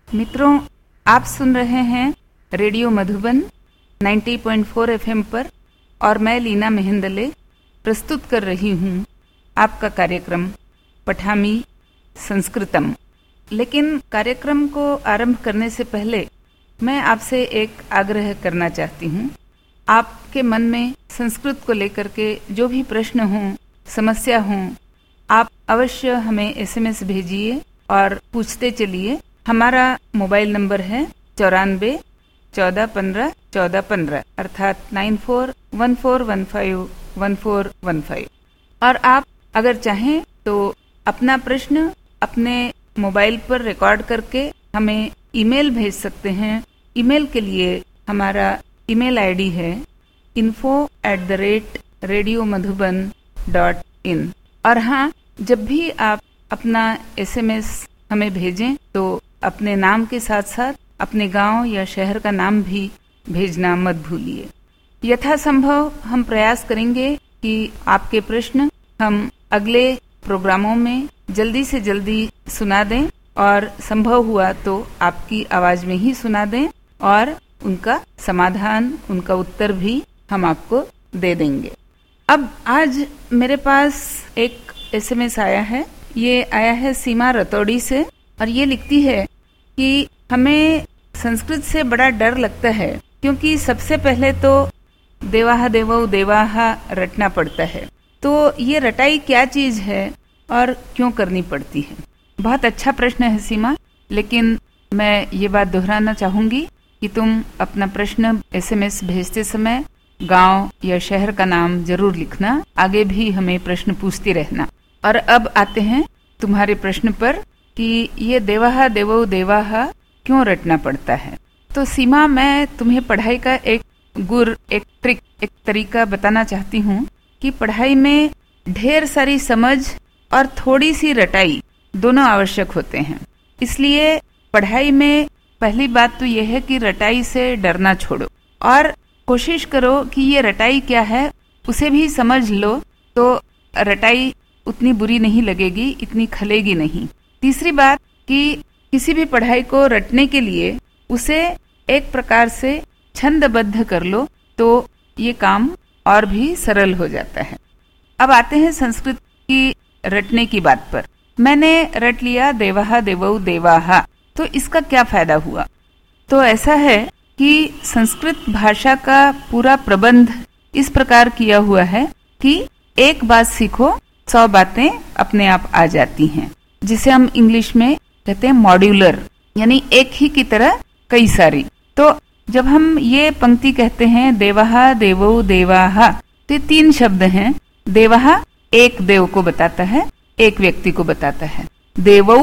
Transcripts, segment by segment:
मित्रों, आप सुन रहे हैं रेडियो मधुबन 90.4 एफएम पर और मैं लीना मेहंदले प्रस्तुत कर रही हूँ आपका कार्यक्रम पठामी संस्कृतम। लेकिन कार्यक्रम को आरंभ करने से पहले मैं आपसे एक आग्रह करना चाहती हूँ। आपके मन में संस्कृत को लेकर के जो भी प्रश्न हों, समस्या हों, आप अवश्य हमें एसएमएस भेजिए और पूछते चलिए। हमारा मोबाइल नंबर है 94 14 15 14 15 अर्थात 9414151415। और आप अगर चाहें तो अपना प्रश्न अपने मोबाइल पर रिकॉर्ड करके हमें ईमेल भेज सकते हैं। ईमेल के लिए हमारा ईमेल आईडी है info@radiomadhuban.in। और हाँ, जब भी आप अपना एसएमएस हमें भेजें तो अपने नाम के साथ साथ अपने गांव या शहर का नाम भी भेजना मत भूलिए। यथासंभव हम प्रयास करेंगे कि आपके प्रश्न हम अगले प्रोग्रामों में जल्दी से जल्दी सुना दें और संभव हुआ तो आपकी आवाज में ही सुना दें और उनका समाधान, उनका उत्तर भी हम आपको दे देंगे। अब आज मेरे पास एक एसएमएस आया है। ये आया है सीमा रतौड़ी से और ये लिखती है कि हमें संस्कृत से बड़ा डर लगता है क्योंकि सबसे पहले तो देवाहा देवौ देवाहा रटना पड़ता है। तो ये रटाई क्या चीज है और क्यों करनी पड़ती है? बहुत अच्छा प्रश्न है सीमा, लेकिन मैं ये बात दोहराना चाहूंगी कि तुम अपना प्रश्न एसएमएस भेजते समय गांव या शहर का नाम जरूर लिखना। आगे भी हमें प्रश्न पूछती रहना। और अब आते हैं तुम्हारे प्रश्न पर कि ये देवाहा देवौ देवाहा क्यों रटना पड़ता है। तो सीमा, मैं तुम्हें पढ़ाई का एक ट्रिक, एक तरीका बताना चाहती हूँ कि पढ़ाई में ढेर सारी समझ और थोड़ी सी रटाई दोनों आवश्यक होते हैं। इसलिए पढ़ाई में पहली बात तो यह है कि रटाई से डरना छोड़ो और कोशिश करो कि ये रटाई क्या है उसे भी समझ लो, तो रटाई उतनी बुरी नहीं लगेगी, इतनी खलेगी नहीं। तीसरी बात कि किसी भी पढ़ाई को रटने के लिए उसे एक प्रकार से छंदबद्ध कर लो तो ये काम और भी सरल हो जाता है। अब आते हैं संस्कृत की रटने की बात पर। मैंने रट लिया देवाहा देवौ देवाहा, तो इसका क्या फायदा हुआ? तो ऐसा है कि संस्कृत भाषा का पूरा प्रबंध इस प्रकार किया हुआ है कि एक बात सीखो 100 बातें अपने आप आ जाती हैं, जिसे हम इंग्लिश में कहते हैं मॉड्यूलर, यानी एक ही की तरह कई सारी। तो जब हम ये पंक्ति कहते हैं देवाहा देवौ देवाहा, तो ये 3 शब्द हैं। देवाहा एक देव को बताता है, एक व्यक्ति को बताता है। देवौ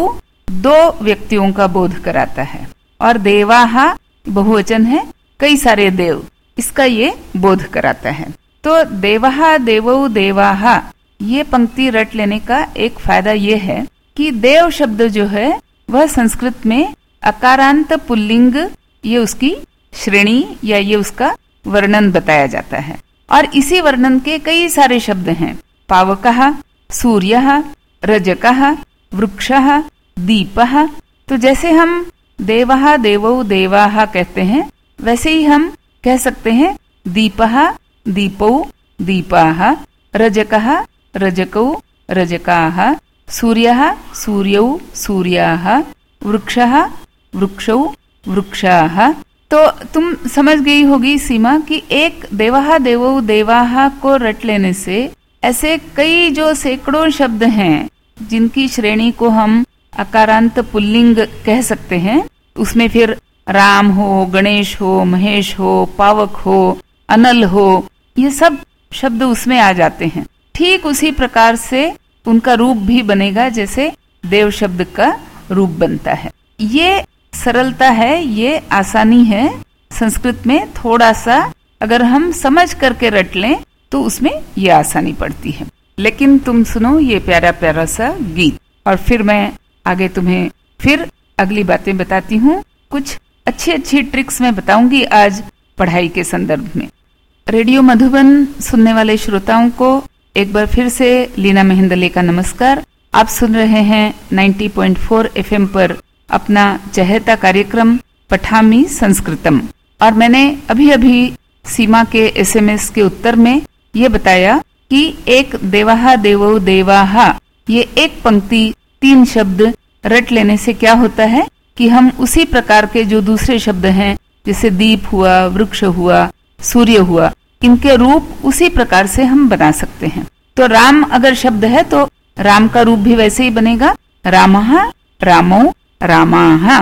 2 व्यक्तियों का बोध कराता है और देवाहा बहुवचन है, कई सारे देव, इसका ये बोध कराता है। तो देवाहा देवौ देवाहा ये पंक्ति रट लेने का एक फायदा ये है कि देव शब्द जो है वह संस्कृत में अकारांत पुल्लिंग, ये उसकी श्रेणी या ये उसका वर्णन बताया जाता है। और इसी वर्णन के कई सारे शब्द हैं। पावकः, सूर्यः, रजकः, वृक्षः, दीपः। तो जैसे हम देवः देवौ देवाः कहते हैं, वैसे ही हम कह सकते हैं दीपः दीपौ दीपाः, रजकः रजकौ रजकाः, सूर्यः सूर्यौ सूर्याः, वृक्षः वृक्षौ वृक्षाः। तो तुम समझ गई होगी सीमा कि एक देवाहा देवौ देवाहा को रट लेने से ऐसे कई जो सैकड़ों शब्द हैं जिनकी श्रेणी को हम अकारांत पुल्लिंग कह सकते हैं, उसमें फिर राम हो, गणेश हो, महेश हो, पावक हो, अनल हो, ये सब शब्द उसमें आ जाते हैं। ठीक उसी प्रकार से उनका रूप भी बनेगा जैसे देव शब्द का रूप बनता है। ये सरलता है, ये आसानी है संस्कृत में। थोड़ा सा अगर हम समझ करके रट लें तो उसमें ये आसानी पड़ती है। लेकिन तुम सुनो ये प्यारा प्यारा सा गीत और फिर मैं आगे तुम्हें फिर अगली बातें बताती हूँ। कुछ अच्छी अच्छी ट्रिक्स मैं बताऊंगी आज पढ़ाई के संदर्भ में। रेडियो मधुबन सुनने वाले श्रोताओं को एक बार फिर से लीना मेहंदले का नमस्कार। आप सुन रहे हैं 90.4 एफएम पर अपना चहेता कार्यक्रम पठामी संस्कृतम। और मैंने अभी अभी सीमा के एसएमएस के उत्तर में ये बताया कि एक देवाहा देवो देवाहा, ये एक पंक्ति 3 शब्द रट लेने से क्या होता है कि हम उसी प्रकार के जो दूसरे शब्द हैं, जैसे दीप हुआ, वृक्ष हुआ, सूर्य हुआ, इनके रूप उसी प्रकार से हम बना सकते हैं। तो राम अगर शब्द है तो राम का रूप भी वैसे ही बनेगा, रामः, रामो, रामाः।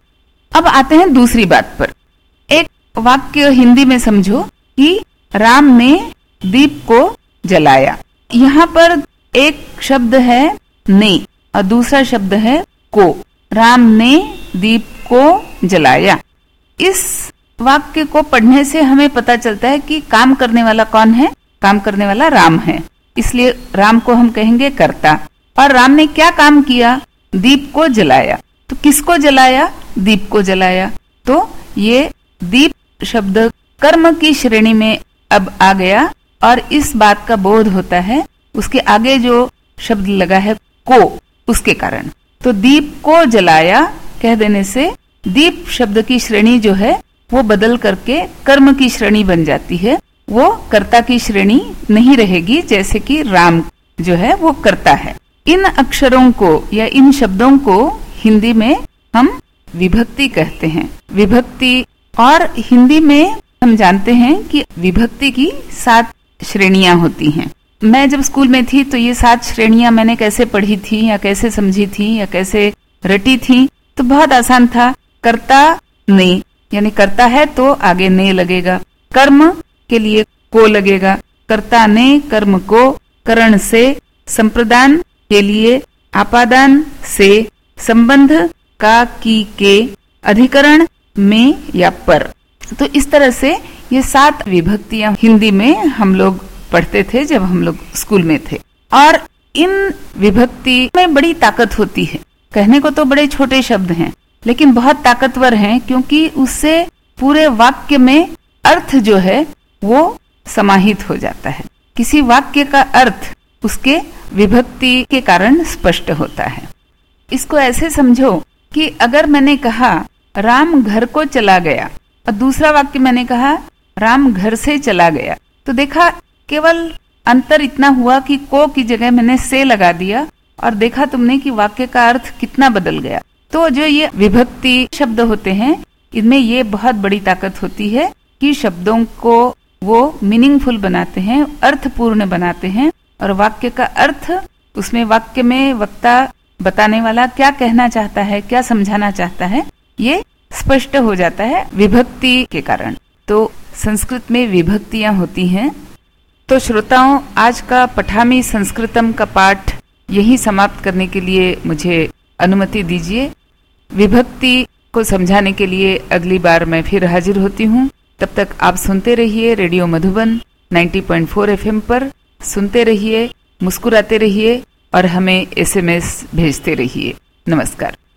अब आते हैं दूसरी बात पर। एक वाक्य हिंदी में समझो कि राम ने दीप को जलाया। यहाँ पर एक शब्द है ने और दूसरा शब्द है को। राम ने दीप को जलाया। इस वाक्य को पढ़ने से हमें पता चलता है कि काम करने वाला कौन है? काम करने वाला राम है, इसलिए राम को हम कहेंगे कर्ता। और राम ने क्या काम किया? दीप को जलाया। तो किसको जलाया? दीप को जलाया। तो ये दीप शब्द कर्म की श्रेणी में अब आ गया और इस बात का बोध होता है उसके आगे जो शब्द लगा है को, उसके कारण। तो दीप को जलाया कह देने से दीप शब्द की श्रेणी जो है वो बदल करके कर्म की श्रेणी बन जाती है, वो कर्ता की श्रेणी नहीं रहेगी, जैसे कि राम जो है वो कर्ता है। इन अक्षरों को या इन शब्दों को हिंदी में हम विभक्ति कहते हैं। विभक्ति, और हिंदी में हम जानते हैं कि विभक्ति की 7 श्रेणियां होती हैं। मैं जब स्कूल में थी तो ये 7 श्रेणियां मैंने कैसे पढ़ी थी या कैसे समझी थी या कैसे रटी थी, तो बहुत आसान था। कर्ता ने, यानी कर्ता है तो आगे ने लगेगा, कर्म के लिए को लगेगा, कर्ता ने कर्म को, करण से, संप्रदान के लिए आपादान से, संबंध का की के, अधिकरण में या पर। तो इस तरह से ये 7 विभक्तियां हिंदी में हम लोग पढ़ते थे जब हम लोग स्कूल में थे। और इन विभक्ति में बड़ी ताकत होती है। कहने को तो बड़े छोटे शब्द हैं लेकिन बहुत ताकतवर हैं, क्योंकि उससे पूरे वाक्य में अर्थ जो है वो समाहित हो जाता है। किसी वाक्य का अर्थ उसके विभक्ति के कारण स्पष्ट होता है। इसको ऐसे समझो कि अगर मैंने कहा राम घर को चला गया और दूसरा वाक्य मैंने कहा राम घर से चला गया, तो देखा केवल अंतर इतना हुआ कि को की जगह मैंने से लगा दिया और देखा तुमने कि वाक्य का अर्थ कितना बदल गया। तो जो ये विभक्ति शब्द होते हैं इनमें ये बहुत बड़ी ताकत होती है कि शब्दों को वो मीनिंगफुल बनाते हैं, अर्थपूर्ण बनाते हैं, और वाक्य का अर्थ उसमें वाक्य में वक्ता बताने वाला क्या कहना चाहता है, क्या समझाना चाहता है, ये स्पष्ट हो जाता है विभक्ति के कारण। तो संस्कृत में विभक्तियां होती हैं। तो श्रोताओं, आज का पठामी संस्कृतम का पाठ यही समाप्त करने के लिए मुझे अनुमति दीजिए। विभक्ति को समझाने के लिए अगली बार मैं फिर हाजिर होती हूँ। तब तक आप सुनते रहिए रेडियो मधुबन 90.4 FM पर। सुनते रहिए, मुस्कुराते रहिए और हमें SMS भेजते रहिए। नमस्कार।